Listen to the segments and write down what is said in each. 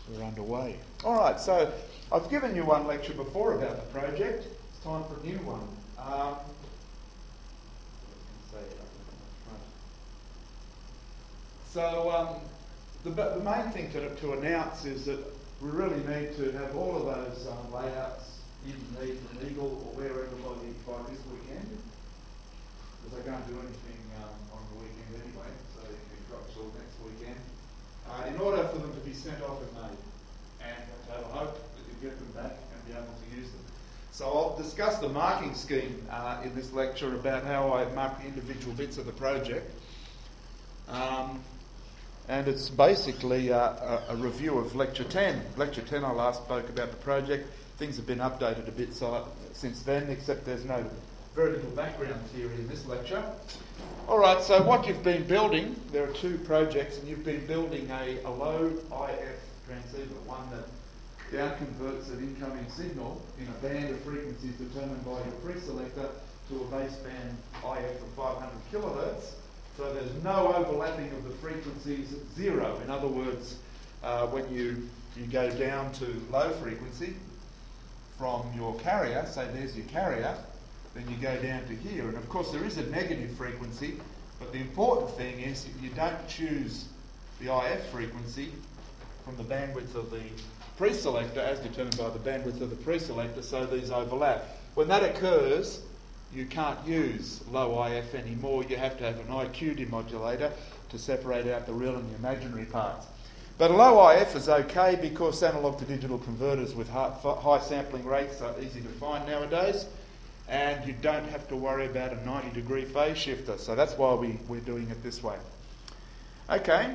We're underway. All right, so I've given you one lecture before about the project. It's time for a new one. The main thing to announce is that we really need to have all of those layouts in Neath and Eagle or wherever by this weekend, because I can't do anything on the weekend anyway, so you can drop till next weekend, in order for them to be sent off in May, and to have a hope that you get them back and be able to use them. So I'll discuss the marking scheme in this lecture about how I mark the individual bits of the project. And it's basically a review of Lecture 10. Lecture 10 I last spoke about the project. Things have been updated a bit since then, except there's very little background theory in this lecture. All right, so what you've been building, there are two projects, and you've been building a low IF transceiver, one that down-converts an incoming signal in a band of frequencies determined by your pre-selector to a baseband IF of 500 kilohertz. So there's no overlapping of the frequencies at zero. In other words, when you go down to low frequency from your carrier, say there's your carrier, then you go down to here. And of course there is a negative frequency, but the important thing is you don't choose the IF frequency from the bandwidth of the preselector as determined by the bandwidth of the preselector, so these overlap. When that occurs, you can't use low IF anymore. You have to have an IQ demodulator to separate out the real and the imaginary parts. But low IF is okay because analog to digital converters with high sampling rates are easy to find nowadays, and you don't have to worry about a 90-degree phase shifter. So that's why we're doing it this way. Okay.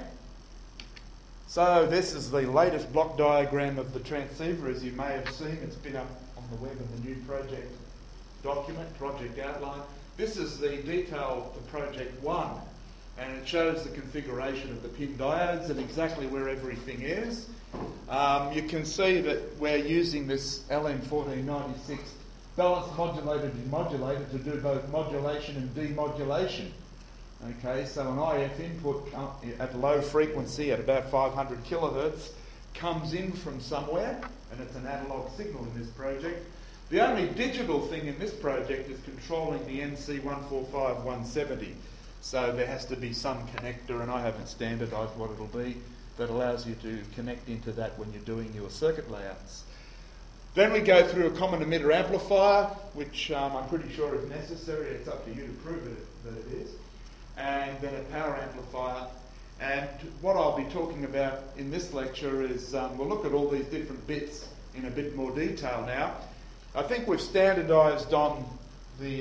So this is the latest block diagram of the transceiver. As you may have seen, it's been up on the web in the new project document, project outline. This is the detail for project 1, and it shows the configuration of the pin diodes and exactly where everything is. You can see that we're using this LM1496 balanced modulator demodulator to do both modulation and demodulation. Okay, so an IF input at low frequency at about 500 kilohertz comes in from somewhere, and it's an analog signal in this project. The only digital thing in this project is controlling the NC145170. So there has to be some connector, and I haven't standardised what it'll be, that allows you to connect into that when you're doing your circuit layouts. Then we go through a common emitter amplifier, which I'm pretty sure is necessary. It's up to you to prove that it is. And then a power amplifier. And what I'll be talking about in this lecture is we'll look at all these different bits in a bit more detail now. I think we've standardised on the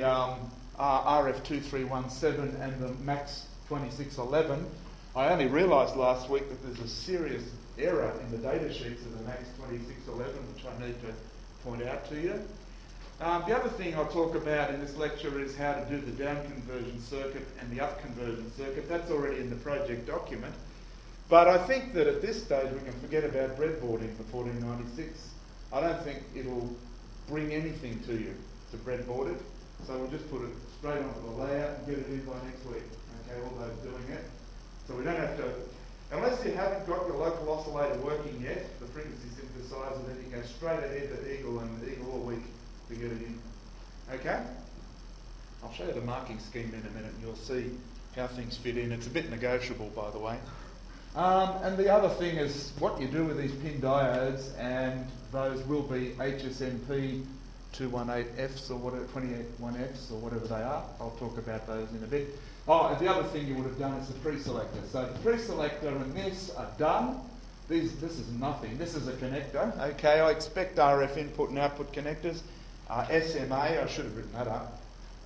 RF2317 and the MAX 2611. I only realised last week that there's a serious error in the data sheets of the MAX 2611, which I need to point out to you. The other thing I'll talk about in this lecture is how to do the down conversion circuit and the up conversion circuit. That's already in the project document. But I think that at this stage we can forget about breadboarding for 1496. I don't think it'll bring anything to you to breadboard it. So we'll just put it straight onto the layout and get it in by next week. Okay, all those doing it. So we don't have to, unless you haven't got your local oscillator working yet, the frequency synthesizer, then you go straight ahead to Eagle and Eagle all week to get it in. Okay? I'll show you the marking scheme in a minute and you'll see how things fit in. It's a bit negotiable, by the way. And the other thing is what you do with these pin diodes, and those will be HSMP 218Fs or whatever, 281Fs or whatever they are. I'll talk about those in a bit. Oh, and the other thing you would have done is the preselector. So the preselector and this are done. This is nothing. This is a connector. Okay, I expect RF input and output connectors. SMA, I should have written that up.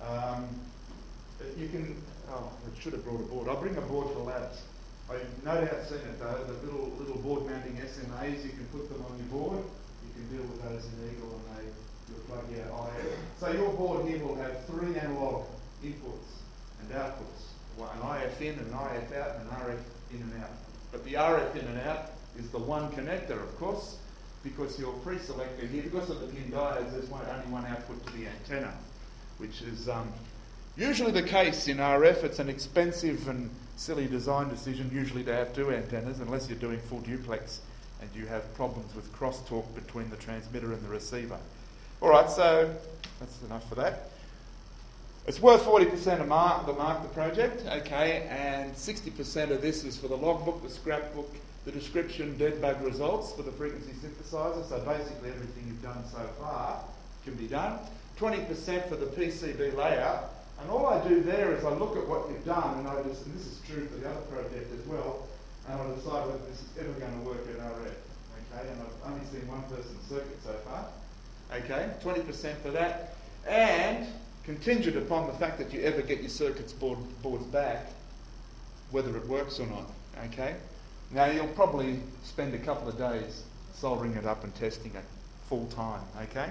You can, I should have brought a board. I'll bring a board for labs. I've no doubt seen it though, the little board mounting SMAs, you can put them on your board. You can deal with those in Eagle and you'll plug your IF. So your board here will have 3 analog inputs and outputs. An IF in, an IF out, and an RF in and out. But the RF in and out is the one connector, of course, because your pre-selector here, because of the pin diodes, there's only one output to the antenna, which is usually the case in RF. It's an expensive and silly design decision usually to have 2 antennas, unless you're doing full duplex and you have problems with crosstalk between the transmitter and the receiver. All right, so that's enough for that. It's worth 40% of the project, okay, and 60% of this is for the logbook, the scrapbook, the description, dead bug results for the frequency synthesizer. So basically everything you've done so far can be done. 20% for the PCB layout. And all I do there is I look at what you've done, and and this is true for the other project as well, and I decide whether this is ever going to work at RF. Okay, and I've only seen one person's circuit so far. Okay, 20% for that. And contingent upon the fact that you ever get your circuits boards back, whether it works or not. Okay? Now you'll probably spend a couple of days soldering it up and testing it full time. Okay?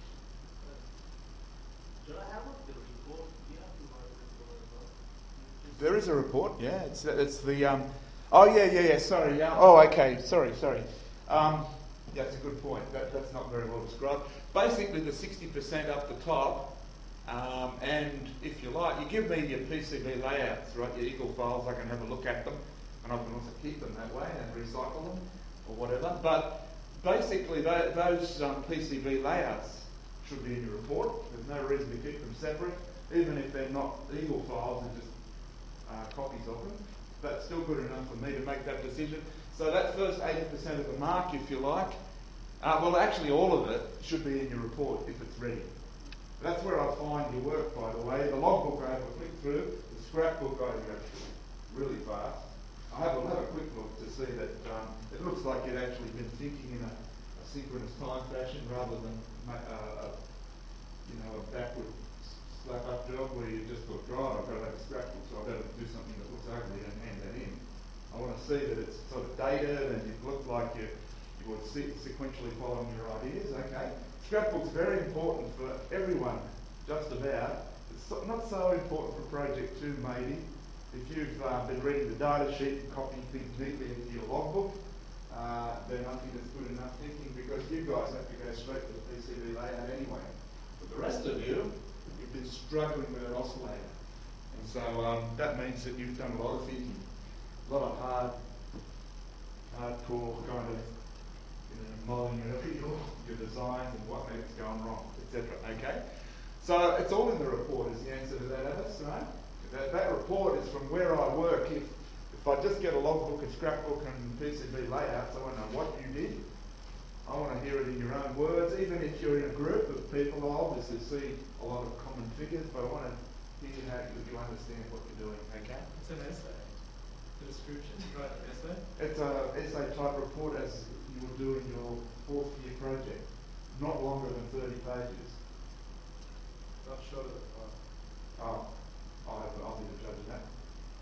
There is a report, yeah. It's the sorry. Okay. Sorry. Yeah, that's a good point. That's not very well described. Basically, the 60% up the top, and if you like, you give me your PCB layouts, right? Your Eagle files. I can have a look at them, and I can also keep them that way and recycle them or whatever. But basically, those PCB layouts should be in your report. There's no reason to keep them separate, even if they're not Eagle files and just copies of them. That's still good enough for me to make that decision. So that first 80% of the mark, if you like, well, actually all of it should be in your report if it's ready. That's where I find your work, by the way. The logbook I have a flick through. The scrapbook I go through really fast. I'll have a quick look to see that it looks like you've actually been thinking in a synchronous time fashion rather than a backward slap-up job where you just thought, right, I've got to have a scrapbook, so I've got to do something that looks ugly and hand that in. I want to see that it's sort of dated and you look like you would sequentially following your ideas. Okay, scrapbook's very important for everyone, just about. It's not so important for Project 2, maybe. If you've been reading the data sheet and copying things neatly into your logbook, then I think it's good enough thinking because you guys have to go straight to the PCB layout anyway. But the rest of you, you've been struggling with an oscillator. And so that means that you've done a lot of thinking. A lot of hardcore kind of mulling over your designs and what maybe is going wrong, etc. Okay? So it's all in the report is the answer to that, Alice, right? That report is from where I work. If I just get a logbook and scrapbook and PCB layouts, I want to know what you did. I want to hear it in your own words. Even if you're in a group of people, I obviously see a lot of common figures, but I want to hear how you understand what you're doing, okay? It's an essay. The description, right? An essay? It's an essay type report as you would do in your fourth year project. Not longer than 30 pages. Not shorter than 5. I'll be the judge of that.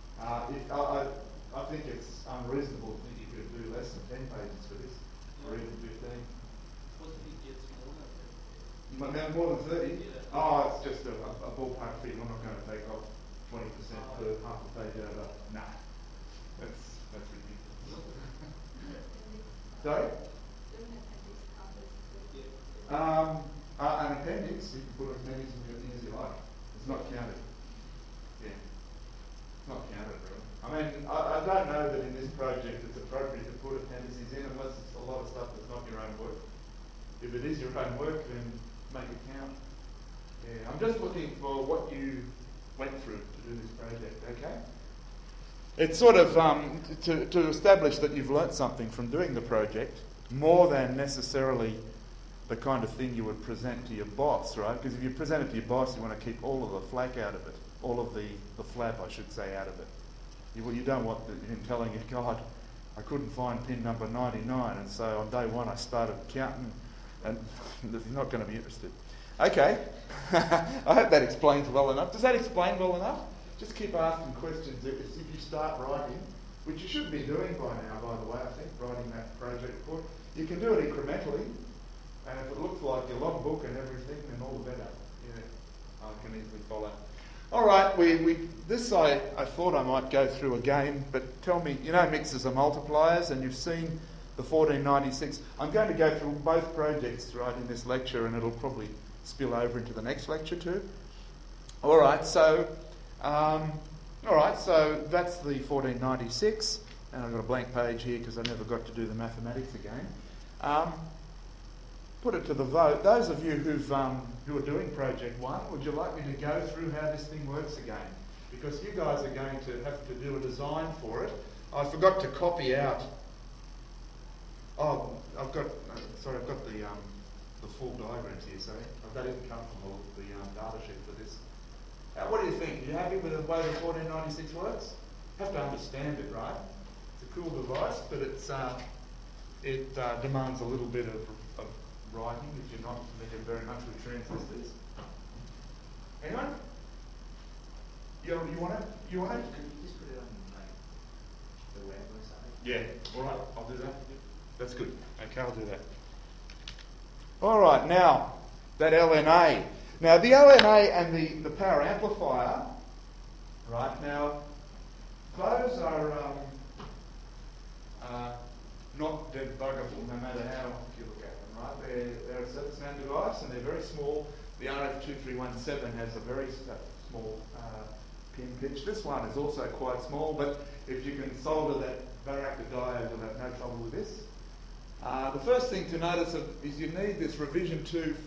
I think it's unreasonable to think you could do less than 10 pages for this, or even 15. Supposed to be gets more than 30. More than 30? Yeah. Oh, it's just a ballpark figure. I'm not going to take off 20% per half a page over. Nah, that's ridiculous. Sorry? An appendix, you can put an appendix in your thing as you like. It's not counted. Yeah. It's not counted, really. I mean, I don't know that in this project it's appropriate to put appendices in unless it's a lot of stuff that's not your own work. If it is your own work, then make it count. Yeah, I'm just looking for what you went through to do this project, okay? It's sort of to establish that you've learnt something from doing the project more than necessarily the kind of thing you would present to your boss, right? Because if you present it to your boss, you want to keep all of the flack out of it, all of the flab, I should say, out of it. You don't want him telling you, God, I couldn't find pin number 99, and so on day one I started counting, and he's not going to be interested. Okay, I hope that explains well enough. Does that explain well enough? Just keep asking questions if you start writing, which you should be doing by now, by the way, I think, writing that project report. You can do it incrementally, and if it looks like your logbook and everything, then all the better. Yeah, I can easily follow. All right, this I thought I might go through again, but tell me, you know mixers are multipliers, and you've seen the 1496. I'm going to go through both projects right in this lecture, and it'll probably spill over into the next lecture too. All right, so that's the 1496. and I've got a blank page here because I never got to do the mathematics again. Put it to the vote. Those of you who are doing Project 1, would you like me to go through how this thing works again? Because you guys are going to have to do a design for it. I forgot to copy out. Oh, I've got the full diagrams here. Sorry, that didn't come from the data sheet for this. What do you think? Are you happy with the way the 1496 works? You have to understand it, right? It's a cool device, but it demands a little bit of writing if you're not familiar very much with transistors. Anyone? You want it? Could you just put it on the web or something? Yeah. All right. I'll do that. That's good. Okay, I'll do that. All right. Now that LNA. Now the LNA and the power amplifier. Right now, those are not debuggable no matter how you look at them. Right? They're a surface mount device and they're very small. The RF2317 has a very small pin pitch. This one is also quite small, but if you can solder that varactor diode, you'll have no trouble with this. The first thing to notice is you need this revision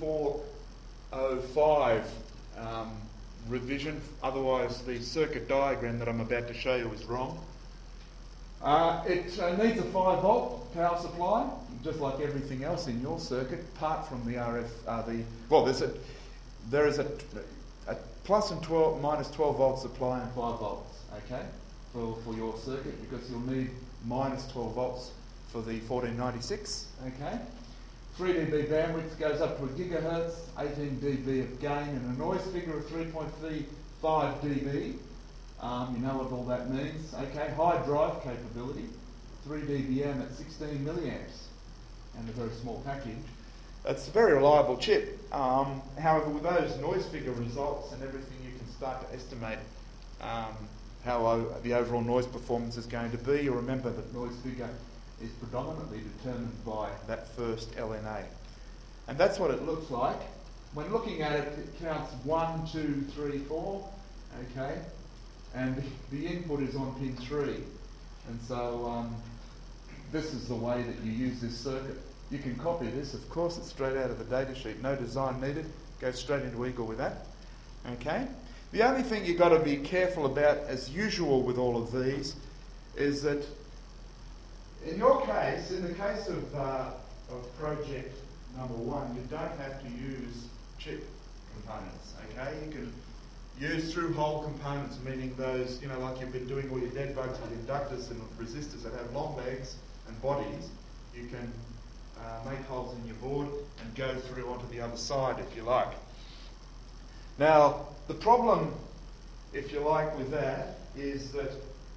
2405 revision, otherwise the circuit diagram that I'm about to show you is wrong. It needs a 5-volt power supply, just like everything else in your circuit, apart from the RF. There is a plus and minus 12 volt supply and 5 volts, okay, for your circuit, because you'll need minus 12 volts for the 1496, okay. 3 dB bandwidth goes up to a gigahertz, 18 dB of gain, and a noise figure of 3.35 dB. You know what all that means, okay. High drive capability, 3 dBm at 16 milliamps, and a very small package. It's a very reliable chip. However, with those noise figure results and everything, you can start to estimate how the overall noise performance is going to be. You'll remember that noise figure is predominantly determined by that first LNA. And that's what it looks like. When looking at it, it counts 1, 2, 3, 4, okay? And the input is on pin 3. And so this is the way that you use this circuit. You can copy this, of course, it's straight out of the data sheet. No design needed. Go straight into Eagle with that. Okay? The only thing you've got to be careful about, as usual with all of these, is that in your case, in the case of project number 1, you don't have to use chip components. Okay? You can use through-hole components, meaning those, like you've been doing all your dead bugs with inductors and resistors that have long legs and bodies. You can make holes in your board and go through onto the other side if you like. Now, the problem, if you like, with that is that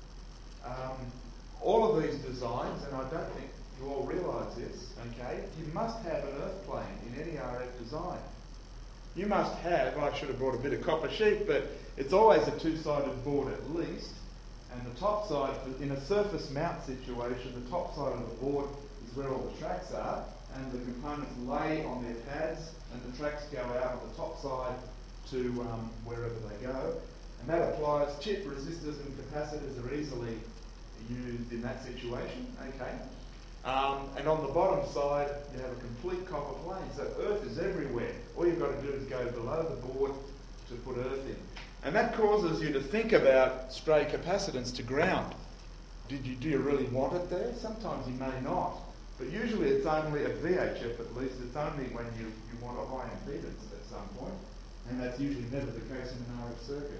all of these designs, and I don't think you all realise this, okay, you must have an earth plane in any RF design. You must have, I should have brought a bit of copper sheet, but it's always a two-sided board at least, and the top side, in a surface mount situation, the top side of the board is where all the tracks are, and the components lay on their pads, and the tracks go out on the top side to wherever they go. And that applies, chip resistors and capacitors are easily used in that situation, okay. And on the bottom side, you have a complete copper plane, so earth is everywhere. All you've got to do is go below the board to put earth in. And that causes you to think about stray capacitance to ground. Do you really want it there? Sometimes you may not. But usually it's only at VHF at least, it's only when you want a high impedance at some point. And that's usually never the case in an RF circuit.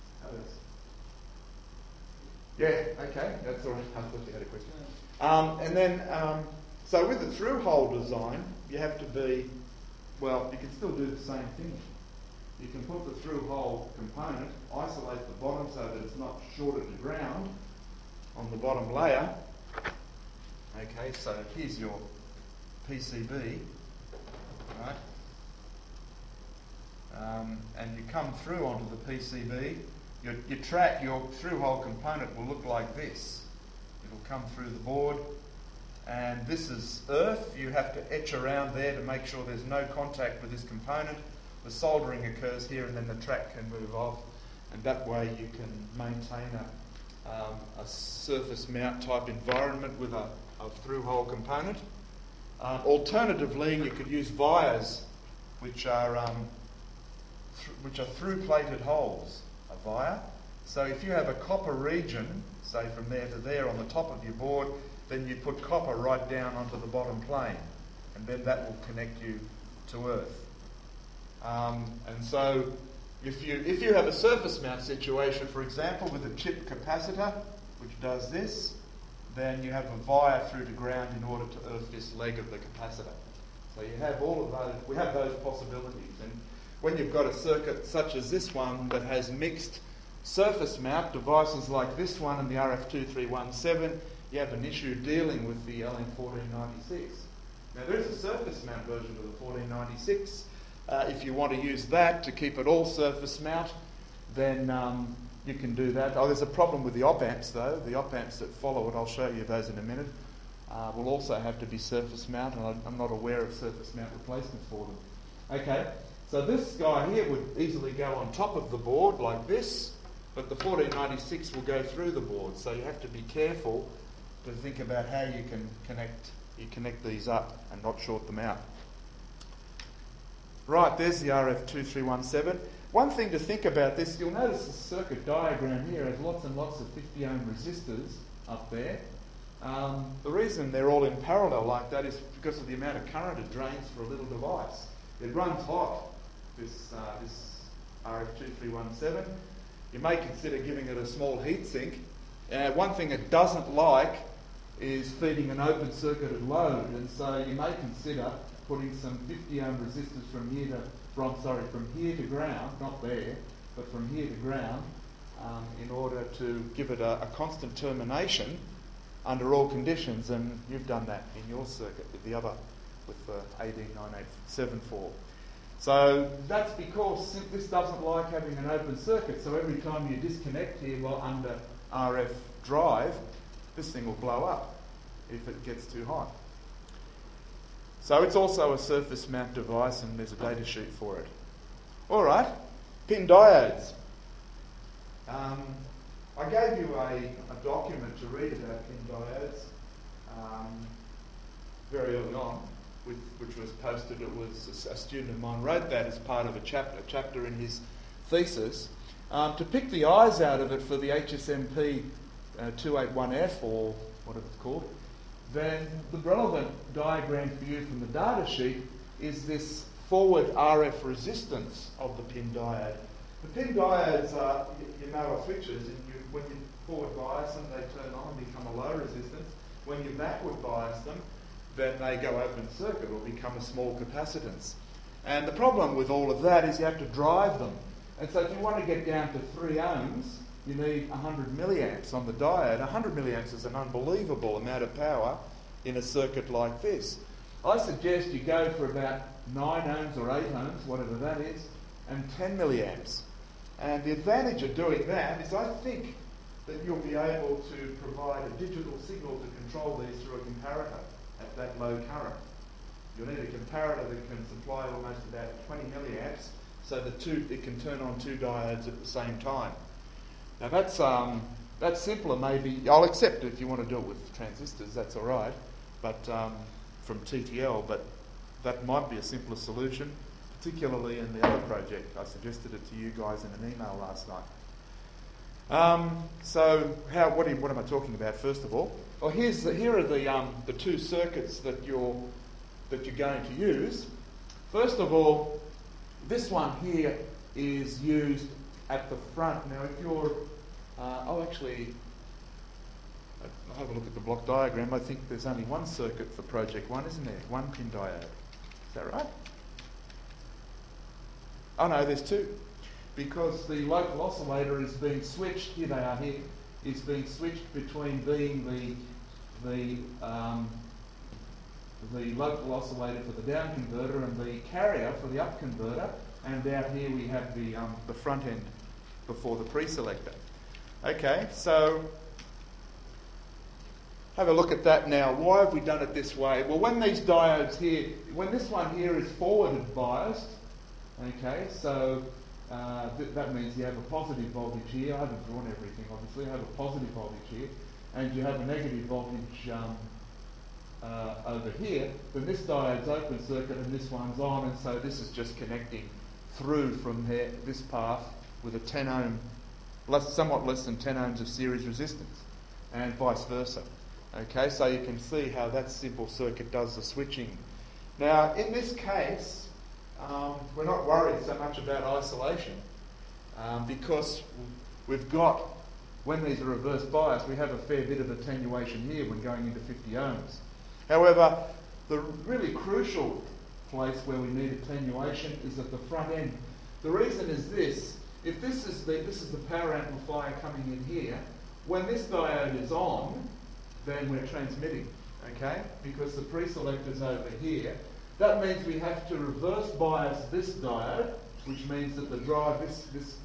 Yeah, okay, that's all right. I thought you had a question. And then, so with the through-hole design, you have to be, well, you can still do the same thing. You can put the through-hole component, isolate the bottom so that it's not shorted to ground on the bottom layer. Okay, so here's your PCB, right? And you come through onto the PCB. Your through-hole component will look like this. It'll come through the board, and this is earth. You have to etch around there to make sure there's no contact with this component. The soldering occurs here, and then the track can move off, and that way you can maintain a surface mount type environment with a through-hole component. Alternatively, you could use vias, which are through-plated holes, a via. So if you have a copper region, say from there to there on the top of your board, then you put copper right down onto the bottom plane, and then that will connect you to Earth. And so if you have a surface mount situation, for example, with a chip capacitor, which does this, then you have a via through to ground in order to earth this leg of the capacitor. So you have all of those, we have those possibilities. And when you've got a circuit such as this one that has mixed surface mount devices like this one and the RF2317, you have an issue dealing with the LM1496. Now there is a surface mount version of the 1496. If you want to use that to keep it all surface mount, then you can do that. Oh, there's a problem with the op-amps though. The op-amps that follow it, I'll show you those in a minute, will also have to be surface mount, and I'm not aware of surface mount replacements for them. Okay, so this guy here would easily go on top of the board like this, but the 1496 will go through the board, so you have to be careful to think about how you can connect these up and not short them out. Right, there's the RF2317. One thing to think about this, you'll notice the circuit diagram here has lots and lots of 50 ohm resistors up there. The reason they're all in parallel like that is because of the amount of current it drains for a little device. It runs hot, this RF2317. You may consider giving it a small heatsink. One thing it doesn't like is feeding an open circuited load, and so you may consider putting some 50 ohm resistors from here to ground, not there, but from here to ground, in order to give it a constant termination under all conditions, and you've done that in your circuit with the 18987 So that's because this doesn't like having an open circuit, so every time you disconnect here while under RF drive, this thing will blow up if it gets too hot. So it's also a surface mount device, and there's a data sheet for it. All right, pin diodes. I gave you a document to read about pin diodes very early on, which was posted. It was a student of mine wrote that as part of a chapter in his thesis. To pick the eyes out of it for the HSMP 281F, or whatever it's called, then the relevant diagram for you from the data sheet is this forward RF resistance of the pin diode. The pin diodes are, are switches, and when you forward bias them, they turn on and become a low resistance. When you backward bias them, then they go open circuit or become a small capacitance. And the problem with all of that is you have to drive them. And so if you want to get down to 3 ohms, you need 100 milliamps on the diode. 100 milliamps is an unbelievable amount of power in a circuit like this. I suggest you go for about 9 ohms or 8 ohms, whatever that is, and 10 milliamps. And the advantage of doing that is I think that you'll be able to provide a digital signal to control these through a comparator at that low current. You'll need a comparator that can supply almost about 20 milliamps so that it can turn on 2 diodes at the same time. Now that's simpler maybe. I'll accept it if you want to do it with transistors, that's all right, but from TTL, but that might be a simpler solution, particularly in the other project. I suggested it to you guys in an email last night. What am I talking about first of all? Well, here are the 2 circuits that you're going to use. First of all, this one here is used at the front. Now, if you're... I'll have a look at the block diagram. I think there's only one circuit for project 1, isn't there? 1 pin diode. Is that right? Oh no, there's 2. Because the local oscillator is being switched, here they are here, is being switched between being the local oscillator for the down converter and the carrier for the up converter, and down here we have the front end before the pre-selector. Okay, so have a look at that now. Why have we done it this way? Well, when these diodes here, when this one here is forwarded biased, okay, so that means you have a positive voltage here. I haven't drawn everything, obviously. You have a positive voltage here, and you have a negative voltage over here. Then this diode's open circuit and this one's on, and so this is just connecting through from there, this path with a 10 ohm, somewhat less than 10 ohms of series resistance, and vice versa. Okay, so you can see how that simple circuit does the switching. Now, in this case, we're not worried so much about isolation because we've got, when these are reverse biased, we have a fair bit of attenuation here when going into 50 ohms. However, the really crucial place where we need attenuation is at the front end. The reason is this: if this is the power amplifier coming in here, when this diode is on, then we're transmitting, okay? Because the pre-selector's over here. That means we have to reverse bias this diode, which means that the drive, this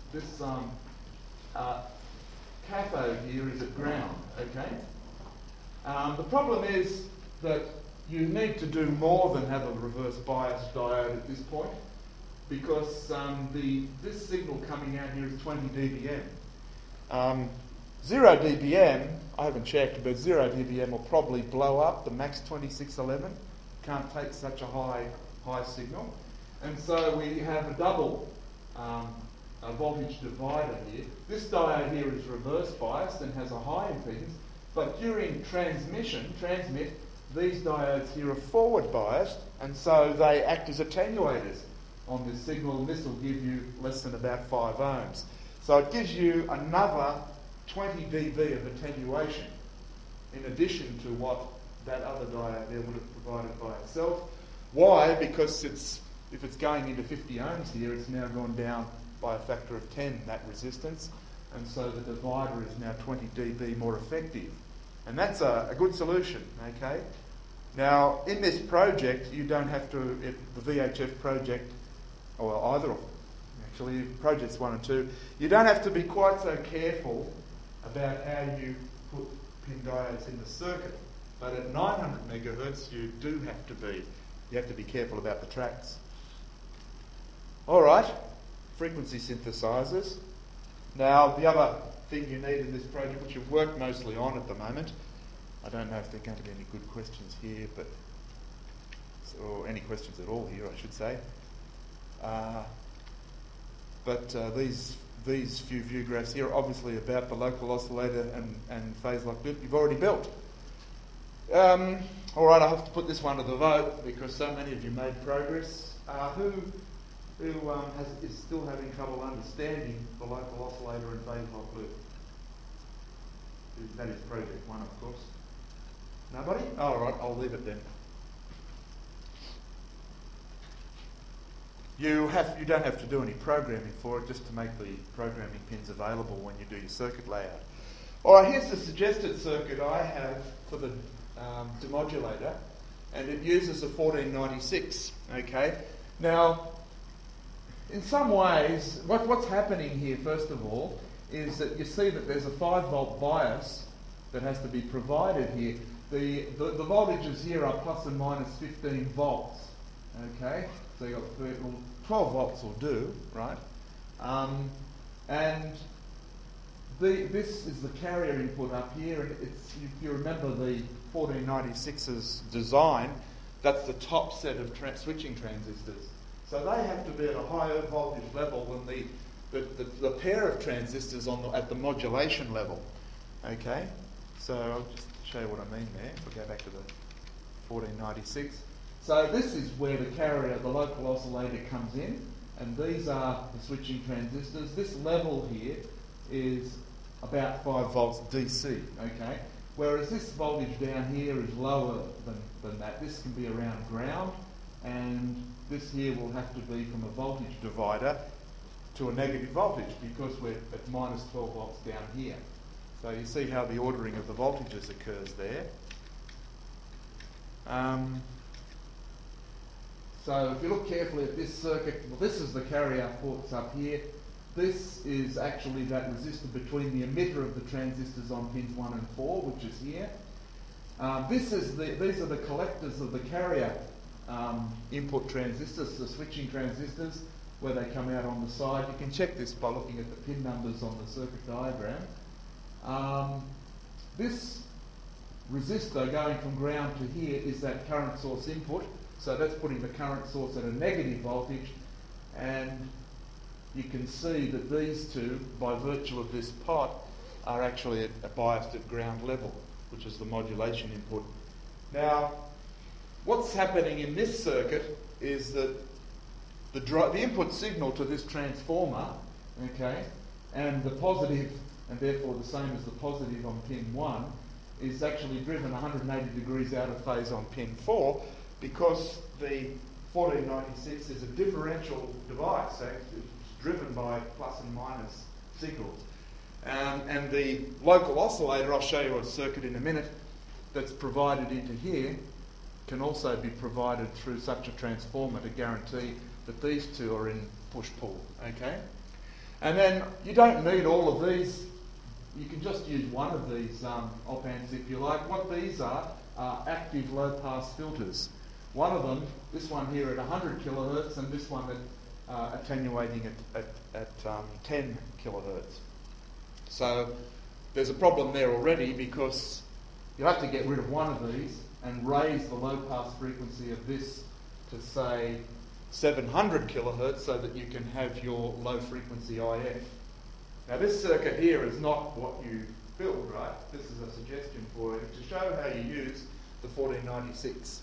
cathode here is at ground, okay? The problem is that you need to do more than have a reverse bias diode at this point, because this signal coming out here is 20 dBm. 0 dBm, I haven't checked, but 0 dBm will probably blow up the max 2611. Can't take such a high signal. And so we have a double a voltage divider here. This diode here is reverse biased and has a high impedance, but during transmit, these diodes here are forward biased, and so they act as attenuators on this signal, and this will give you less than about 5 ohms. So it gives you another 20 dB of attenuation in addition to what that other diode there would have provided by itself. Why? Because if it's going into 50 ohms here, it's now gone down by a factor of 10, that resistance, and so the divider is now 20 dB more effective. And that's a good solution, okay? Now, in this project, you don't have to, the VHF project, or either of them, actually, projects 1 and 2, you don't have to be quite so careful about how you put pin diodes in the circuit. But at 900 megahertz, you do have to be. You have to be careful about the tracks. All right, frequency synthesizers. Now, the other thing you need in this project, which you've worked mostly on at the moment, I don't know if there are going to be any good questions here, or any questions at all here, I should say. These few view graphs here are obviously about the local oscillator and phase lock bit you've already built. All right, I have to put this one to the vote because so many of you made progress. Who is still having trouble understanding the local oscillator and phase lock loop? That is project 1, of course. Nobody? All right, I'll leave it then. You don't have to do any programming for it, just to make the programming pins available when you do your circuit layout. All right, here's the suggested circuit I have for the demodulator, and it uses a 1496. Okay, now in some ways, what's happening here, first of all, is that you see that there's a 5-volt bias that has to be provided here. The voltages here are plus and minus 15 volts. Okay, so you've got 12 volts will do, right? And this is the carrier input up here, and if you remember the 1496's design, that's the top set of switching transistors. So they have to be at a higher voltage level than the pair of transistors at the modulation level. Okay, so I'll just show you what I mean there. If we go back to the 1496. So this is where the carrier, the local oscillator, comes in, and these are the switching transistors. This level here is about 5 volts DC, okay? Whereas this voltage down here is lower than that. This can be around ground, and this here will have to be from a voltage divider to a negative voltage because we're at minus 12 volts down here. So you see how the ordering of the voltages occurs there. So if you look carefully at this circuit, well, this is the carrier ports up here. This is actually that resistor between the emitter of the transistors on pins 1 and 4, which is here. These are the collectors of the carrier input transistors, the switching transistors. where they come out on the side. You can check this by looking at the pin numbers on the circuit diagram. This resistor going from ground to here is that current source input, so that's putting the current source at a negative voltage, and you can see that these two, by virtue of this pot, are actually biased at ground level, which is the modulation input. Now, what's happening in this circuit is that the input signal to this transformer, okay, and the positive, and therefore the same as the positive on pin 1, is actually driven 180 degrees out of phase on pin 4, because the 1496 is a differential device, so it's driven by plus and minus signals. And the local oscillator, I'll show you a circuit in a minute, that's provided into here, can also be provided through such a transformer to guarantee that these two are in push-pull, okay? And then you don't need all of these. You can just use one of these op-amps if you like. What these are active low-pass filters. One of them, this one here at 100 kilohertz, and this one at attenuating at 10 kilohertz. So there's a problem there already, because you have to get rid of one of these and raise the low-pass frequency of this to, say, 700 kilohertz, so that you can have your low-frequency IF. Now, this circuit here is not what you build, right? This is a suggestion for you to show how you use the 1496.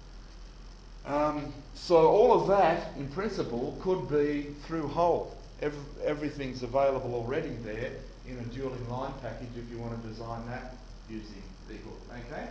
So all of that, in principle, could be through Hole. Everything's available already there in a dual line package if you want to design that using Eagle. Okay?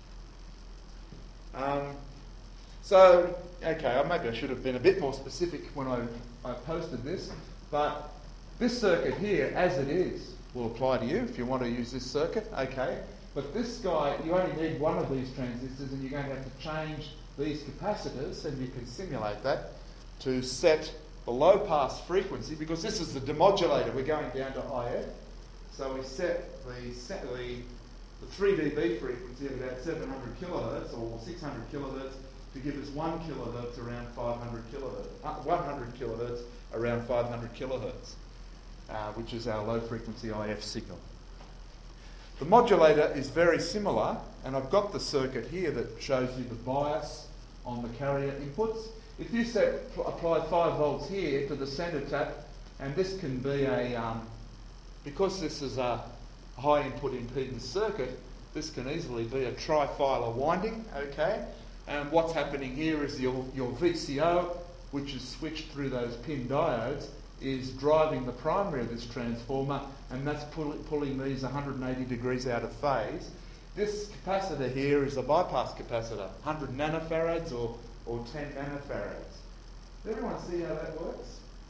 Maybe I should have been a bit more specific when I posted this, but this circuit here, as it is, will apply to you if you want to use this circuit, okay? But this guy, you only need one of these transistors, and you're going to have to change these capacitors, and you can simulate that, to set the low-pass frequency, because this is the demodulator. We're going down to IF. So we set the 3 dB frequency at about 700 kilohertz or 600 kilohertz to give us 1 kilohertz around 500 kilohertz, 100 kilohertz around 500 kilohertz, which is our low-frequency IF signal. The modulator is very similar, and I've got the circuit here that shows you the bias on the carrier inputs. If you apply 5 volts here to the centre tap, and this can be because this is a high input impedance circuit, this can easily be a trifilar winding, okay? And what's happening here is your VCO, which is switched through those pin diodes, is driving the primary of this transformer, and that's pulling these 180 degrees out of phase. This capacitor here is a bypass capacitor, 100 nanofarads or 10 nanofarads. Does everyone see how that works?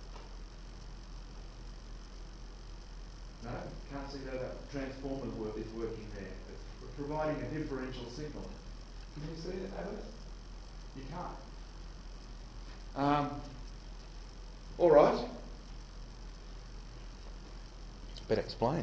No? Can't see how that transformer is working there. It's providing a differential signal. Can you see it, Abbott? You can't. All right. Better explain.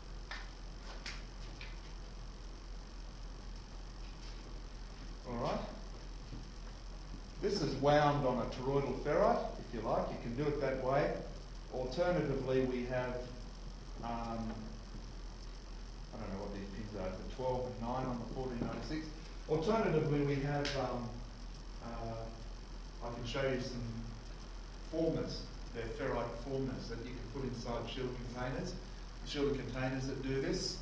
All right. This is wound on a toroidal ferrite, if you like. You can do it that way. Alternatively, we have, I don't know what these pins are, the 12 and 9 on the 1496. Alternatively, we have, I can show you some formers. They're ferrite formers that you can put inside shield containers. Shield containers that do this.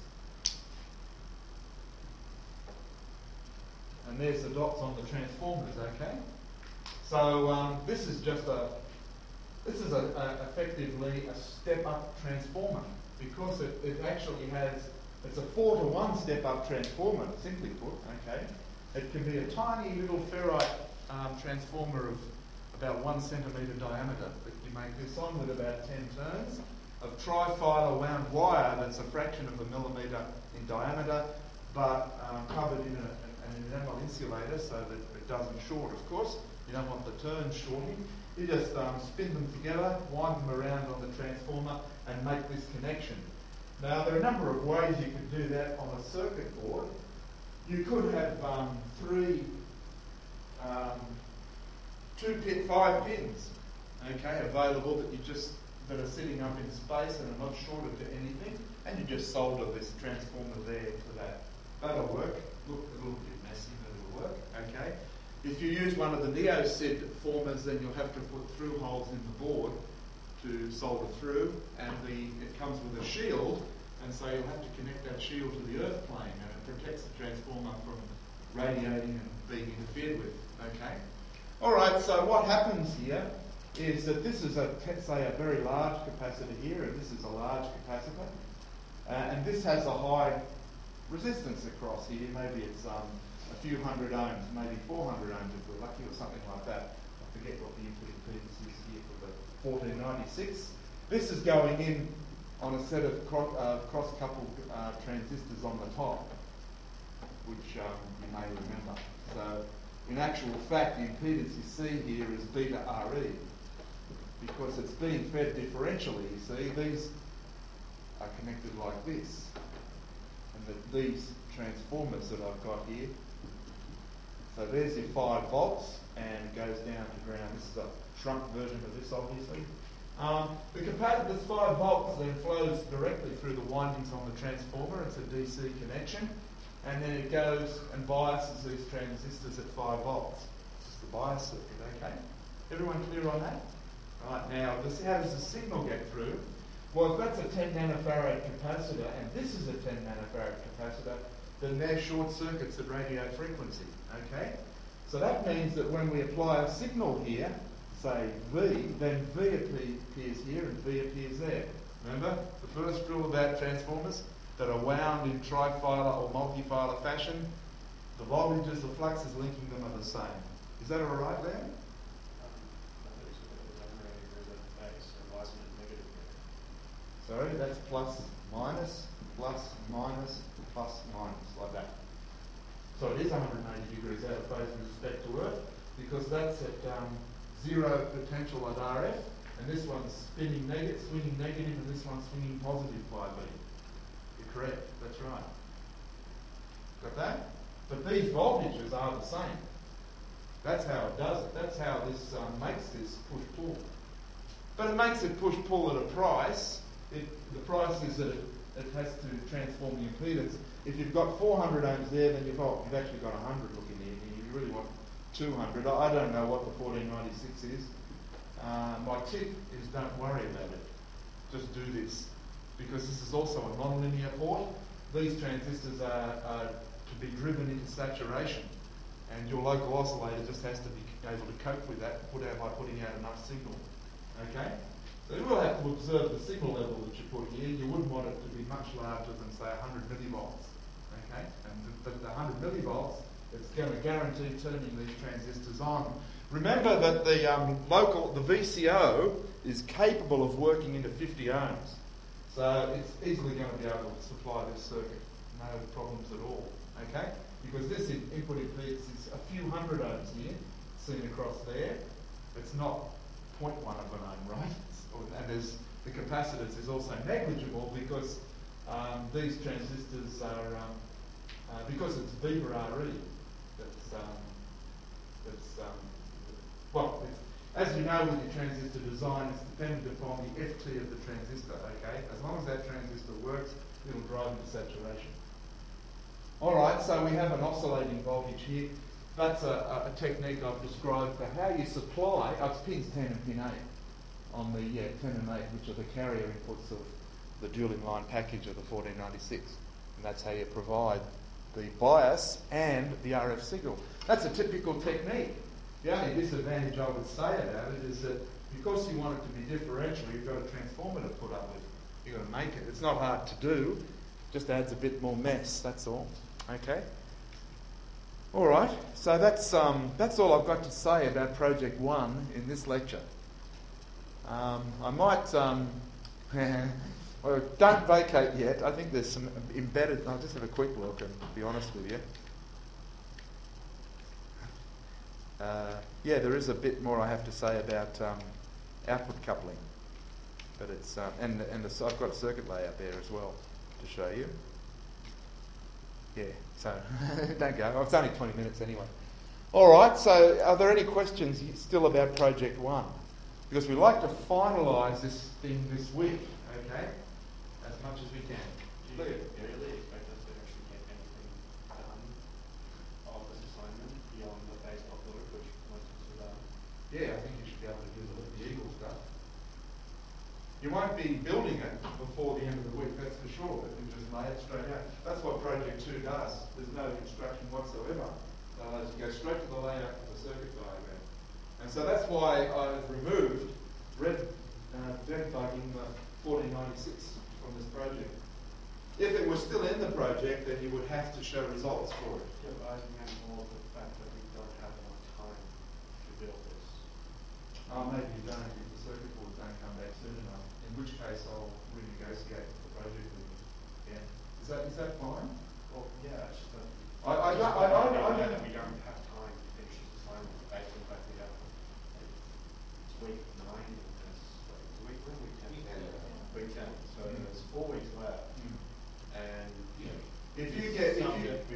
And there's the dots on the transformers, okay? So this is effectively a step-up transformer, because it actually has, it's a 4-to-1 step-up transformer, simply put, okay? It can be a tiny little ferrite transformer of about 1 centimetre diameter that you make this on with about 10 turns of trifilar wound wire that's a fraction of a millimetre in diameter, but covered in an enamel insulator so that it doesn't short, of course. You don't want the turns shorting. You just spin them together, wind them around on the transformer, and make this connection. Now, there are a number of ways you can do that on a circuit board. You could have 5 pins. okay, available that are sitting up in space and are not shorted to anything, and you just solder this transformer there to that. That'll work. Look, a little bit messy, but it'll work, okay? If you use one of the NeoSid formers, then you'll have to put through holes in the board to solder through, and it comes with a shield, and so you'll have to connect that shield to the earth plane, and it protects the transformer from radiating and being interfered with, okay? All right, so what happens here is that this is say a very large capacitor here, and this is a large capacitor, and this has a high resistance across here. Maybe it's a few hundred ohms, maybe 400 ohms if we're lucky, or something like that. I forget what the input impedance is here for the 1496. This is going in on a set of cross-coupled transistors on the top, which you may remember. So, in actual fact, the impedance you see here is beta RE, because it's being fed differentially. You see, these are connected like this, and these transformers that I've got here. So there's your 5 volts, and it goes down to ground. This is a shrunk version of this, obviously. The capacitor, this 5 volts, then flows directly through the windings on the transformer. It's a DC connection. And then it goes and biases these transistors at 5 volts. This is the bias circuit, okay? Everyone clear on that? Right, now, how does the signal get through? Well, if that's a 10 nanofarad capacitor, and this is a 10 nanofarad capacitor, then they're short circuits at radio frequency, okay? So that means that when we apply a signal here, say V, then V appears here and V appears there. Remember the first rule about transformers? That are wound in trifilar or multifilar fashion, the voltages, the fluxes linking them are the same. Is that all right, Liam? Sorry, that's plus, minus, like that. So it is 180 degrees out of phase with respect to Earth, because that's at zero potential at RF, and this one's swinging negative, and this one's swinging positive by V. Correct, that's right. Got that? But these voltages are the same. That's how it does it. That's how this makes this push-pull. But it makes it push-pull at a price. The price is that it has to transform the impedance. If you've got 400 ohms there, then you've actually got 100 looking here. You really want 200. I don't know what the 1496 is. My tip is don't worry about it. Just do this. Because this is also a non-linear port. These transistors are to be driven into saturation, and your local oscillator just has to be able to cope with that by putting out enough signal. Okay? So you will have to observe the signal level that you put here. You wouldn't want it to be much larger than, say, 100 millivolts. Okay? But the 100 millivolts, it's going to guarantee turning these transistors on. Remember that the VCO is capable of working into 50 ohms. So it's easily going to be able to supply this circuit, no problems at all, okay? Because this input impedance is a few hundred ohms here, seen across there. It's not 0.1 of an ohm, right? And the capacitance is also negligible because these transistors are, because it's beta RE, as you know with your transistor design, it's dependent upon the FT of the transistor, okay? As long as that transistor works, it'll drive into saturation. Alright, so we have an oscillating voltage here. That's a technique I've described for how you supply, it's pins 10 and pin 8 on the 10 and 8, which are the carrier inputs of the dual inline package of the 1496. And that's how you provide the bias and the RF signal. That's a typical technique. The only disadvantage I would say about it is that because you want it to be differential, you've got a transformer to put up with. You've got to make it. It's not hard to do. Just adds a bit more mess, that's all. Okay? All right. So that's all I've got to say about Project 1 in this lecture. I might... well, don't vacate yet. I think there's some embedded... I'll just have a quick look and be honest with you. There is a bit more I have to say about output coupling, but it's I've got a circuit layout there as well to show you. Yeah, so don't go. It's only 20 minutes anyway. All right. So, are there any questions still about Project 1? because we like to finalise this thing this week, okay, as much as we can. Do you really expect us to actually get anything done of this assignment beyond the phase block work, which most of us have done? Yeah, I think you should be able to do the Eagle stuff. You won't be building it before the end of the week, that's for sure, but you just lay it straight out. That's what Project 2 does. There's no construction whatsoever. So you go straight to the layout of the circuit diagram. And so that's why I've removed debugging the 1496 from this project. If it was still in the project, then you would have to show results for it. Yeah, but I meant more the fact that we don't have enough time to build this. Maybe you don't if the circuit boards don't come back soon enough, in which case I'll renegotiate the project with you. Yeah. Is that fine? Well, yeah, it's just that I don't. we don't have time to finish this assignment based on the fact we have it's week 9 and it's week 10. Week 10. So there's 4 weeks left. And If you get, it's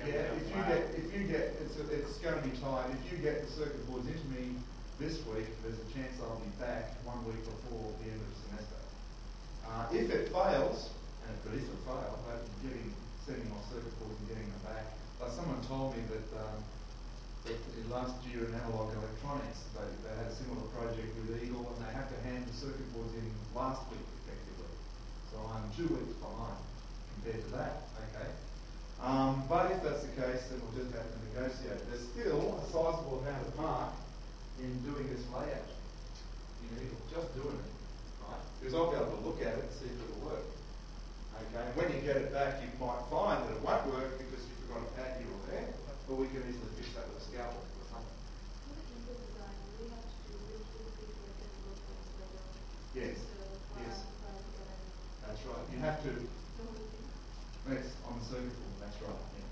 going to be tight. If you get the circuit boards into me this week, there's a chance I'll be back 1 week before the end of the semester. If it fails, and it is a fail, sending off circuit boards and getting them back. Like someone told me that last year in Analog Electronics, they had a similar project with Eagle, and they had to hand the circuit boards in last week, effectively. So I'm 2 weeks behind compared to that. Okay. But if that's the case, then we'll just have to negotiate. There's still a sizable amount of mark in doing this layout. Just doing it, right? Because I'll be able to look at it and see if it'll work. Okay, and when you get it back, you might find that it won't work because you forgot a pad here or there, but we can easily fix that with a scalpel or something. Yes, yes. That's right. You have to. Yes, on the circuit board. That's right. Yeah.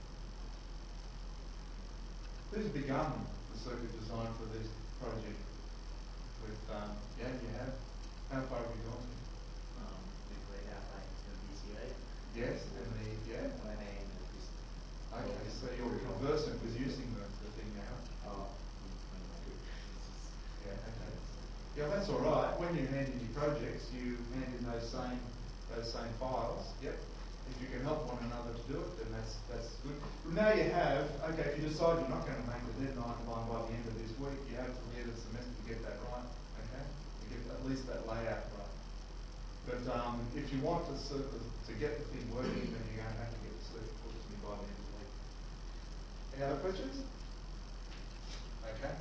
Who's begun the circuit design for this project? With you have. How far have you gone? We've laid out like the VCA. Yes, and okay, so you're conversant with using the thing now. Oh, yeah, okay. Yeah, that's all right. When you hand in your projects, you hand in those same files. Yep. If you can help one another to do it, then that's good. Now you have, okay, if you decide you're not going to make the deadline by the end of this week, you have till the end of the semester to get that right, okay? To get at least that layout right. But if you want to get the thing working, then you're going to have to get the circuit put to me by the end of the week. Any other questions? Okay.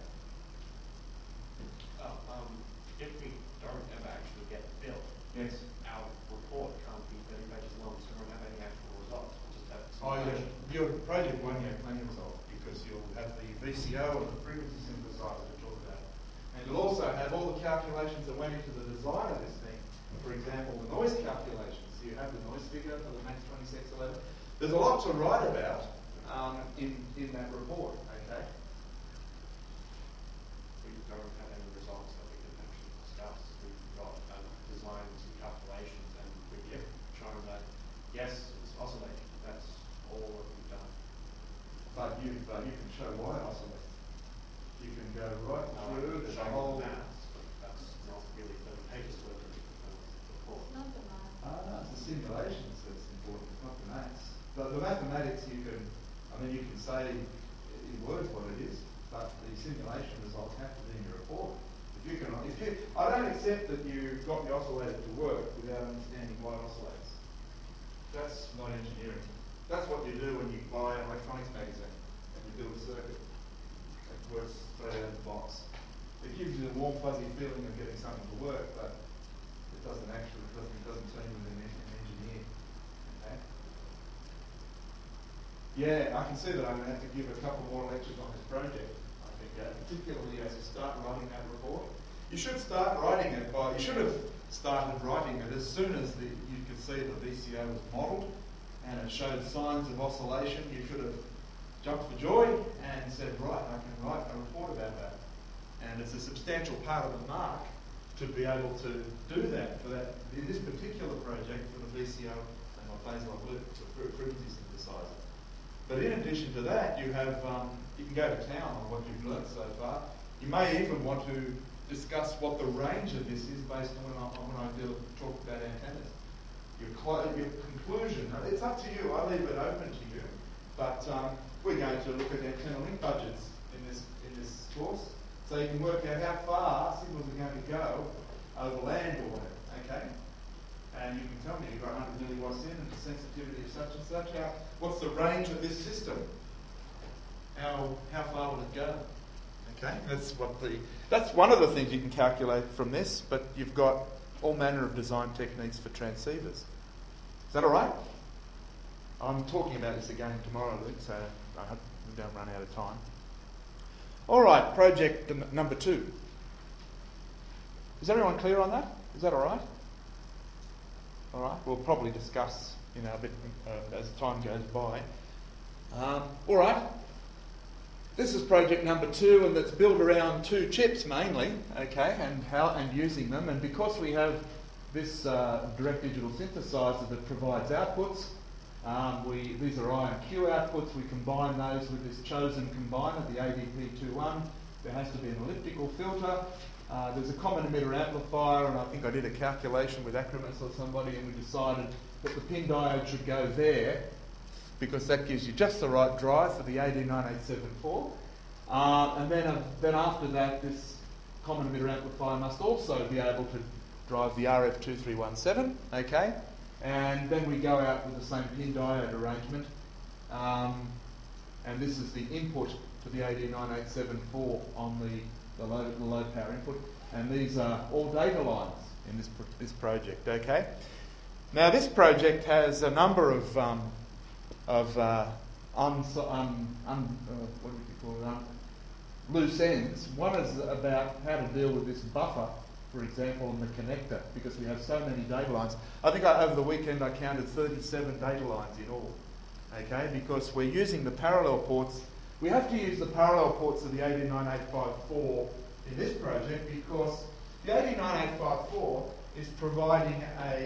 If we don't ever actually get built, Yes. our report can't be 30 pages long, so we won't have any actual results. We'll just have Oh, yeah. Your project won't have plenty of results because you'll have the VCO and the frequency synthesizer to talk about. And you'll also have all the calculations that went into the design of this thing. For example, the noise calculations. You have the noise figure for the Max 2611. There's a lot to write about in that report, okay? We don't have any results that we can actually discuss. We've got designs and calculations, and we've shown that yes, it's oscillating. That's all that we've done. But you can show why it oscillates. You can go right through the showing whole... the maths, but that's not really 30 pages worth of report. It's the simulations that's important, it's not the maths. The mathematics you can say in words what it is, but the simulation results have to be in your report. I don't accept that you got the oscillator to work without understanding why it oscillates. That's not engineering. That's what you do when you buy an electronics magazine and you build a circuit. It works straight out of the box. It gives you a warm fuzzy feeling of getting something to work, but it doesn't turn you into an engineer. Okay? Yeah, I can see that I'm going to have to give a couple more lectures on this project, I think, particularly as you start writing that report. You should start writing it you should have started writing it as soon as you could see the VCO was modelled and it showed signs of oscillation. You should have jumped for joy and said, right, I can write a report about that. And it's a substantial part of the mark to be able to do that for this particular project for the VCO and my phase lock loop, the frequency synthesizer. But in addition to that, you have you can go to town on what you've learnt so far. You may even want to discuss what the range of this is based on when I talk about antennas. Your conclusion, it's up to you, I leave it open to you, but we're going to look at antenna link budgets in this course, so you can work out how far signals are going to go over land or whatever, okay? And you can tell me you've got 100 milliwatts in and the sensitivity of such and such. What's the range of this system? How far will it go? Okay, that's one of the things you can calculate from this, but you've got all manner of design techniques for transceivers. Is that all right? I'm talking about this again tomorrow, Luke, so I hope we don't run out of time. All right, project number 2. Is everyone clear on that? Is that all right? All right, we'll probably discuss, a bit as time goes by. All right. This is project number 2, and it's built around 2 chips mainly, okay, and using them. And because we have this direct digital synthesizer that provides outputs, these are I&Q outputs. We combine those with this chosen combiner, the ADP21. There has to be an elliptical filter. There's a common emitter amplifier, and I think I did a calculation with Acromas or somebody, and we decided that the pin diode should go there, because that gives you just the right drive for the AD9874. And then after that, this common emitter amplifier must also be able to drive the RF2317, okay? And then we go out with the same pin diode arrangement. And this is the input to the AD9874 on the low power input. And these are all data lines in this project, okay? Now this project has a number of loose ends. One is about how to deal with this buffer, for example, and the connector, because we have so many data lines. I think over the weekend I counted 37 data lines in all, okay, because we're using the parallel ports. We have to use the parallel ports of the AD9854 in this project because the AD9854 is providing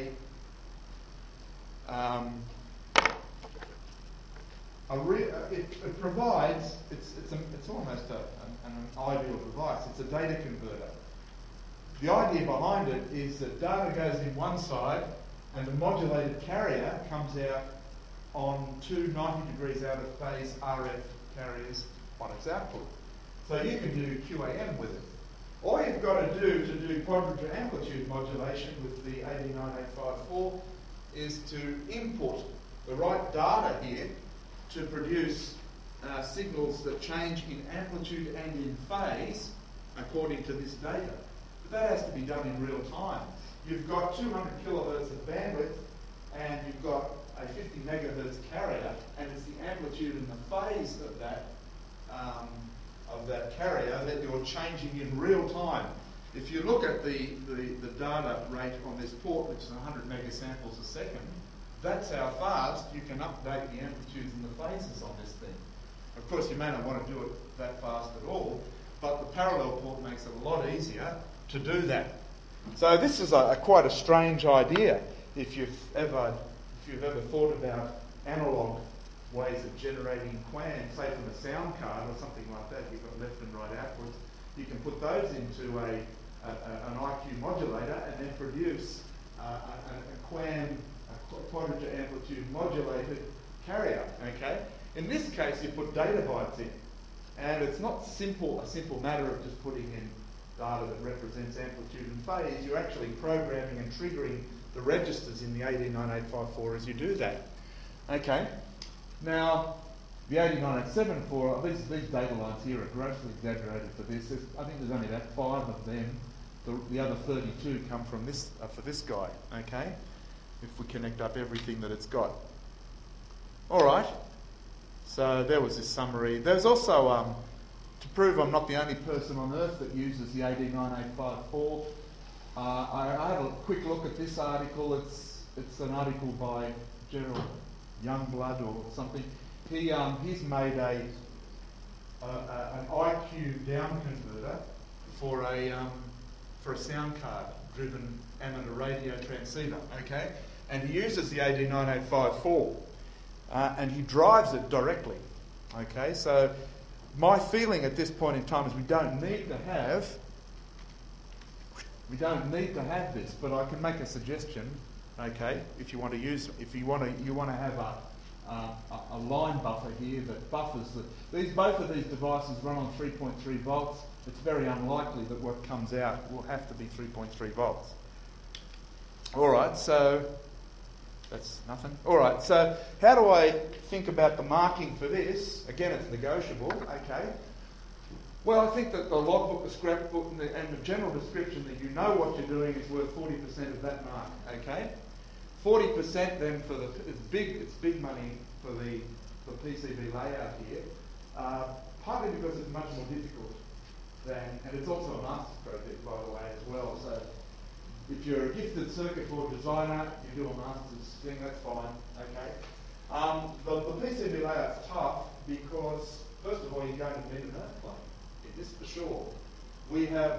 it's almost an ideal device. It's a data converter. The idea behind it is that data goes in one side and the modulated carrier comes out on 2 90 degrees out of phase RF carriers on its output. So you can do QAM with it. All you've got to do quadrature amplitude modulation with the AD9854 is to input the right data here to produce signals that change in amplitude and in phase according to this data. But that has to be done in real time. You've got 200 kilohertz of bandwidth and you've got a 50 megahertz carrier, and it's the amplitude and the phase of that carrier that you're changing in real time. If you look at the data rate on this port, which is 100 megasamples a second, that's how fast you can update the amplitudes and the phases on this thing. Of course, you may not want to do it that fast at all, but the parallel port makes it a lot easier to do that. So this is quite a strange idea if you've ever thought about analogue ways of generating QAM, say from a sound card or something like that. You've got left and right outputs. You can put those into an IQ modulator and then produce a QAM, a quadrature amplitude modulated carrier. Okay. In this case, you put data bytes in, and it's not a simple matter of just putting in data that represents amplitude and phase. You're actually programming and triggering the registers in the AD9854 as you do that. Okay. Now, the AD9874, these data lines here are grossly exaggerated for this. I think there's only about 5 of them. The other 32 come from this for this guy. Okay. If we connect up everything that it's got. All right. So there was this summary. There's also, to prove I'm not the only person on earth that uses the AD9854, I had a quick look at this article. It's an article by Gerald Youngblood or something. He's made an IQ down converter for a sound card driven amateur radio transceiver. Okay, and he uses the AD9854. And he drives it directly. Okay, so my feeling at this point in time is we don't need to have We don't need to have this, but I can make a suggestion. Okay, if you want to use, you want to have a line buffer here that buffers both of these devices run on 3.3 volts. It's very unlikely that what comes out will have to be 3.3 volts. All right, so that's nothing. All right, so how do I think about the marking for this? Again, it's negotiable. Okay. Well, I think that the logbook, the scrapbook, and the general description that you know what you're doing is worth 40% of that mark. Okay. 40% then for it's big money for the PCB layout here, partly because it's much more difficult and it's also a master's project, by the way, as well. So if you're a gifted circuit board designer, you do a master's thing, that's fine. Okay. The PCB layout's tough because first of all you're going to need an earth plane. This for sure. We have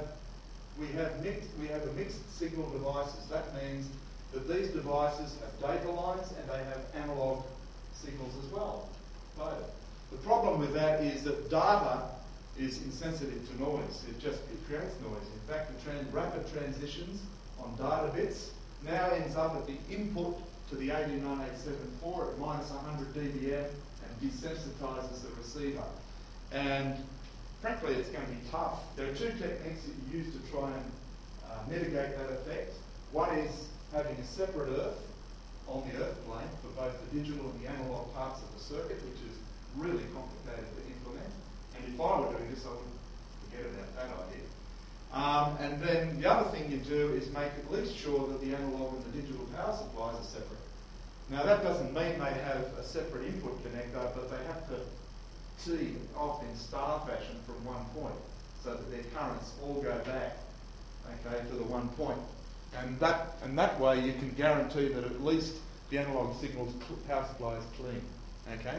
a mixed signal devices. That means that these devices have data lines and they have analog signals as well. Both. The problem with that is that data is insensitive to noise. It creates noise. In fact, the rapid transitions on data bits now ends up at the input to the 18974 at minus 100 dBm and desensitizes the receiver. And frankly, it's going to be tough. There are two techniques that you use to try and mitigate that effect. One is having a separate earth on the earth plane for both the digital and the analog parts of the circuit, which is really complicated to implement. And if I were doing this, I would forget about that idea. And then the other thing you do is make at least sure that the analog and the digital power supplies are separate. Now, that doesn't mean they have a separate input connector, but they have to tee off in star fashion from one point so that their currents all go back, okay, to the one point. And that way you can guarantee that at least the analog signal's power supply is clean, okay?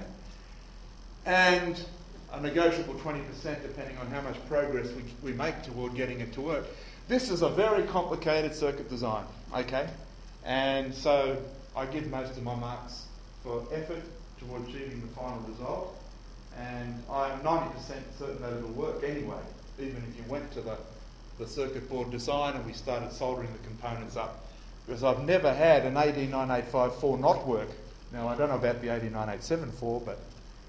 And a negotiable 20% depending on how much progress we make toward getting it to work. This is a very complicated circuit design, okay? And so I give most of my marks for effort toward achieving the final result. And I'm 90% certain that it'll work anyway, even if you went to the circuit board design and we started soldering the components up. Because I've never had an 18985 not work. Now, I don't know about the 18974, but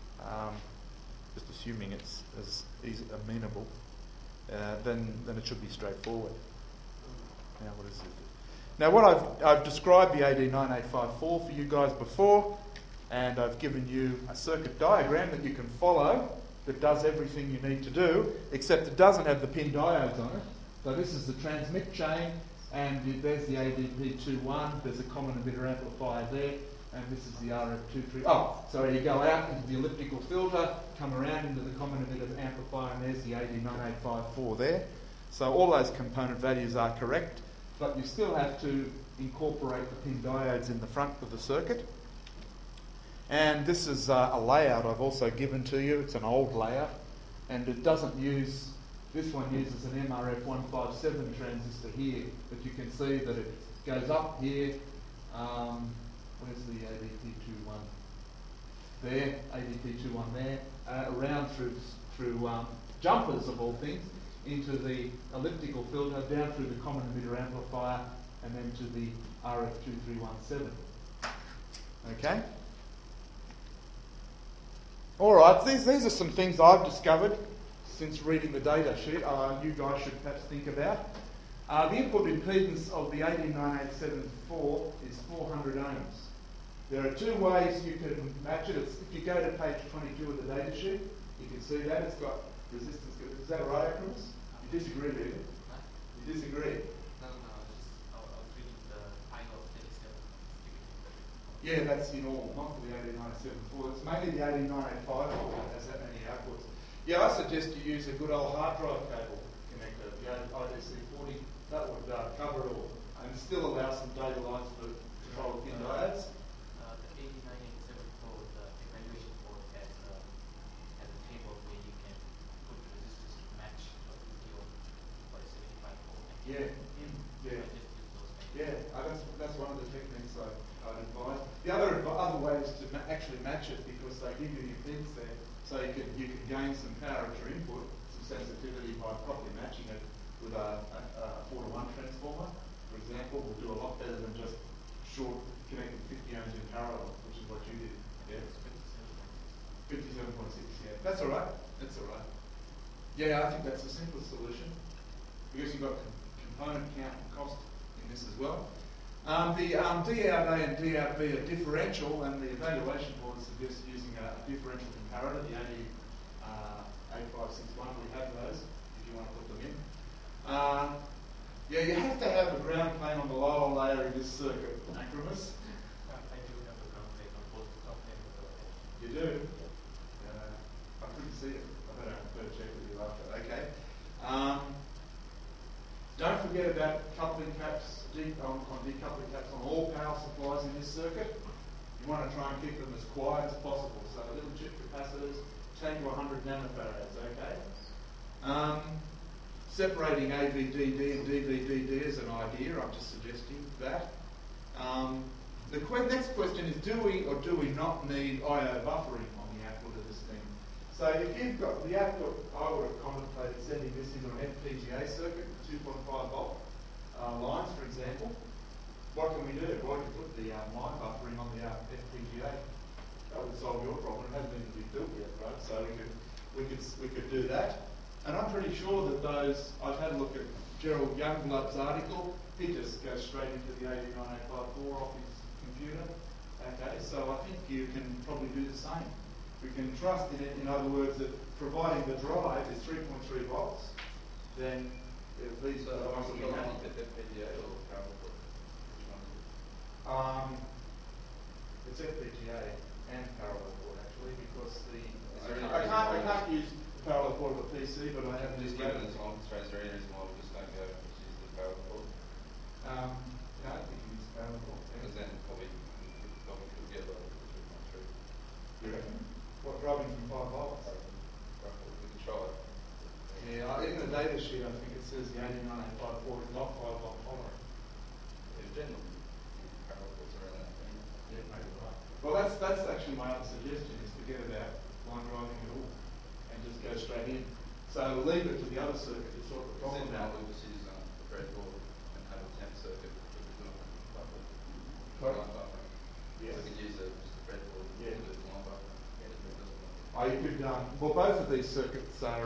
just assuming it's as amenable, then it should be straightforward. Now, what is it? Now, what I've described the 18985 for you guys before, and I've given you a circuit diagram that you can follow that does everything you need to do, except it doesn't have the pin diodes on it. So this is the transmit chain, and there's the ADP21, there's a common emitter amplifier there, and this is the RF23. Oh, sorry, you go out into the elliptical filter, come around into the common emitter amplifier, and there's the 18985 there. So all those component values are correct, but you still have to incorporate the pin diodes in the front of the circuit. And this is a layout I've also given to you. It's an old layout, and it doesn't use, this one uses an MRF157 transistor here, but you can see that it goes up here. Where's the ADP21? There, ADP21 there, around through jumpers of all things, into the elliptical filter, down through the common emitter amplifier, and then to the RF2317. Okay? All right, these are some things I've discovered since reading the data sheet. You guys should perhaps think about. The input impedance of the 18987-4 is 400 ohms. There are two ways you can match it. If you go to page 22 of the data sheet, you can see that it's got resistance. Is that right, Chris? You disagree, do you? You disagree? No, I was reading the final 37. Yeah, that's in all, not for the 18974. It's mainly the 18985 that has that many outputs. Yeah, I suggest you use a good old hard drive cable connector, the IDC40. That would cover it all and still allow some data lines for control of pin diodes. The 18987 the evaluation board has a table where you can put resistors to match your 75 volt. Yeah. Yeah. I just use those kind of Yeah, that's one of the techniques I'd advise. The other way is to actually match it because they give you the impedance there, so you can gain some power at your input, some sensitivity by properly matching it with a 4-to-1 transformer, for example, will do a lot better than just short connecting 50 ohms in parallel, which is what you did. Yeah, 57.6. Yeah, that's all right. That's all right. Yeah, I think that's the simplest solution because you've got component count and cost in this as well. The D out A and D out B are differential, and the evaluation board suggests using a differential comparator, the AD8561. We have those if you want to put them in. Yeah, you have to have a ground plane on the lower layer in this circuit, Acromus. I do have a ground plate on both the top and the lower edge. You do? I couldn't see it. I better check with you after. Okay. Don't forget about coupling caps on decoupling caps on all power supplies in this circuit. You want to try and keep them as quiet as possible. So little chip capacitors, 10 to 100 nanofarads, okay? Separating AVDD and DVDD is an idea. I'm just suggesting that. The next question is, do we or do we not need I/O buffering on the output of this thing? So if you've got the output, I would have contemplated sending this into an FPGA circuit, 2.5 volt lines, for example. What can we do? Well, we put the line buffering on the FPGA. That would solve your problem. It hasn't even been built yet, right? So we could do that. And I'm pretty sure that those, I've had a look at Gerald Youngblood's article. He just goes straight into the 89854 off his computer. Okay, so I think you can probably do the same. We can trust in it, in other words, that providing the drive is 3.3 volts, then if these devices will be happy. FPGA or parallel port? Which one is it? It's FPGA and parallel port actually, because I can't use the parallel port of a PC, but I have this. Just given the time constraints, is there any reason why we just don't go and use the parallel port? No, I think you use parallel port. Because then probably could get like 3.3. You reckon? What, driving from 5 volts? We can try it. Yeah, in the data sheet I think it says the 89854 is not 5 volt tolerant. There's generally parallel ports around that thing. Yeah, maybe right. Well, that's actually my other suggestion, is forget about line driving at all and just go straight in. So leave it to the other circuit to sort the problem Then now out. we'll just use the breadboard and have a temp circuit with the line buffer. Correct. Line buffer. Yes. So we could use just the breadboard Yeah. with the line buffer. If it doesn't work. Oh, you could, well, both of these circuits are,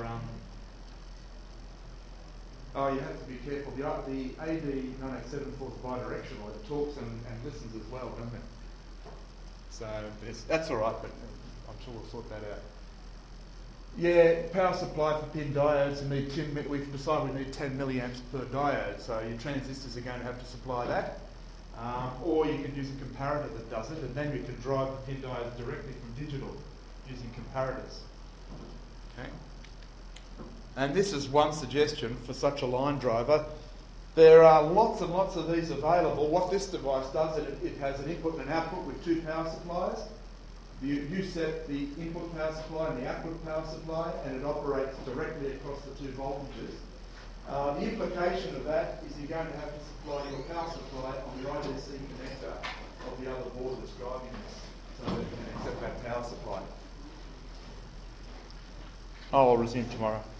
you have to be careful. The AD9874 is bidirectional. It talks and listens as well, doesn't it? So that's all right, but I'm sure we'll sort that out. Yeah, power supply for pin diodes, and we've decided we need 10 milliamps per diode, so your transistors are going to have to supply that. Or you can use a comparator that does it, and then you can drive the pin diodes directly from digital using comparators. Okay. And this is one suggestion for such a line driver. There are lots and lots of these available. What this device does, it has an input and an output with two power supplies. You set the input power supply and the output power supply, and it operates directly across the two voltages. The implication of that is you're going to have to supply your power supply on the IDC connector of the other board that's driving this, so that you can accept that power supply. I'll resume tomorrow.